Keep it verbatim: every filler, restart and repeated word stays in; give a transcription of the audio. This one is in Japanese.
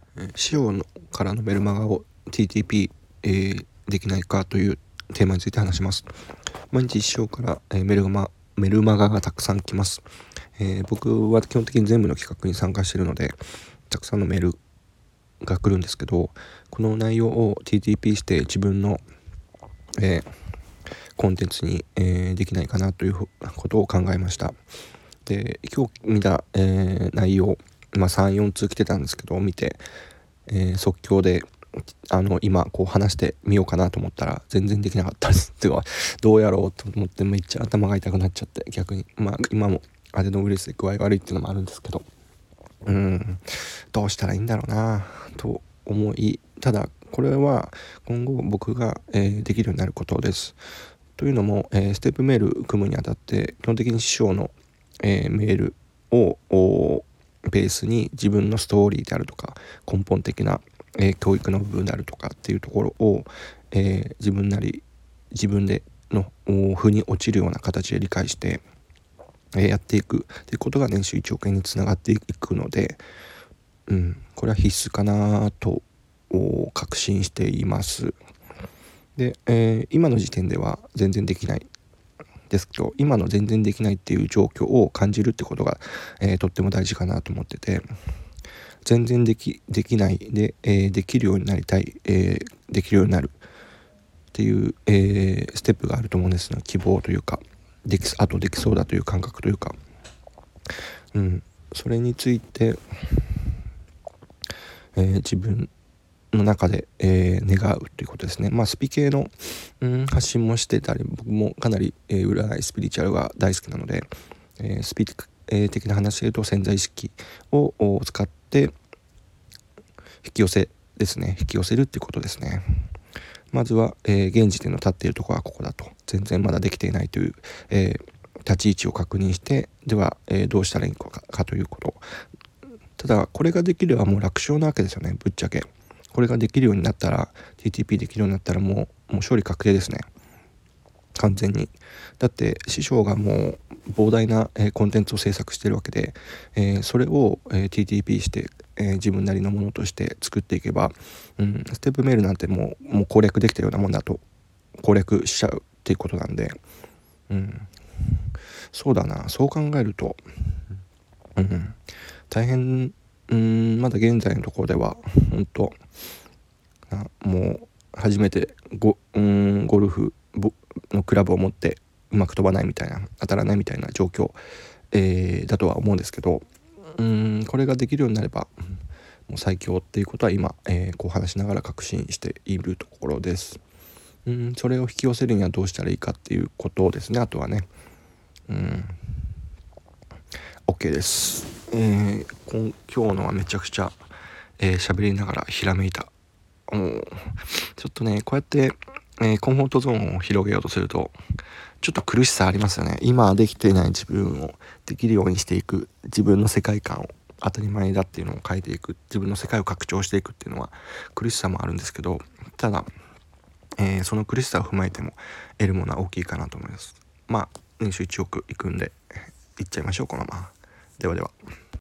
仕様のからのメルマガを ティーティーピー、えー、できないかというテーマについて話します。毎日仕様から、えー、メルマメルマガがたくさん来ます。えー、僕は基本的に全部の企画に参加しているのでたくさんのメールが来るんですけど、この内容を ティーティーピー して自分の、えー、コンテンツに、えー、できないかなということを考えました。で今日見た、えー、内容、まあ、さん、よん通来てたんですけど見て、えー、即興であの今こう話してみようかなと思ったら全然できなかったですっていうか、どうやろうと思ってめっちゃ頭が痛くなっちゃって、逆にまあ今もアデノウイルスで具合悪いっていうのもあるんですけど、うーんどうしたらいいんだろうなと思い、ただこれは今後僕が、えー、できるようになることです。というのも、えー、ステップメール組むにあたって基本的に師匠の、えー、メールをベースに自分のストーリーであるとか根本的な、えー、教育の部分であるとかっていうところを、えー、自分なり自分での腑に落ちるような形で理解して、えー、やっていくということが年収いちおくえんにつながっていくので、うん、これは必須かなと確信しています。で、えー、今の時点では全然できないですけど、今の全然できないっていう状況を感じるってことが、えー、とっても大事かなと思ってて、全然できできないで、えー、できるようになりたい、えー、できるようになるっていう、えー、ステップがあると思うんですね。希望というか、できあとできそうだという感覚というか、うん、それについて、えー、自分の中で、えー、願うということですね。まあスピ系の、うん、発信もしてたり、僕もかなり、えー、占いスピリチュアルが大好きなので、えー、スピ、えー、的な話で言うと潜在意識を使って引き寄せですね引き寄せるっていうことですね。まずは、えー、現時点の立っているところはここだと、全然まだできていないという、えー、立ち位置を確認して、では、えー、どうしたらいいのか、かということ。ただこれができればもう楽勝なわけですよね。ぶっちゃけこれができるようになったら ティーティーピー できるようになったらもうもう勝利確定ですね、完全に。だって師匠がもう膨大な、えー、コンテンツを制作してるわけで、えー、それを、えー、ティーティーピー して、えー、自分なりのものとして作っていけば、うん、ステップメールなんてもう、もう攻略できたようなもんだと攻略しちゃうっていうことなんで、うん、そうだな、そう考えると、うん、大変、うん、まだ現在のところでは本当もう初めて ゴ, うんゴルフのクラブを持ってうまく飛ばないみたいな、当たらないみたいな状況、えー、だとは思うんですけど、うーんこれができるようになればもう最強っていうことは今、えー、こう話しながら確信しているところです。うんそれを引き寄せるにはどうしたらいいかっていうことですね。あとはね、うん OK です。えー、今今日のはめちゃくちゃえー、喋りながらひらめいた。ちょっとねこうやって、えー、コンフォートゾーンを広げようとするとちょっと苦しさありますよね。今できていない自分をできるようにしていく、自分の世界観を当たり前だっていうのを変えていく、自分の世界を拡張していくっていうのは苦しさもあるんですけど、ただ、えー、その苦しさを踏まえても得るものは大きいかなと思います。まあ年収いちおくいくんでいっちゃいましょうこのまま。ではでは。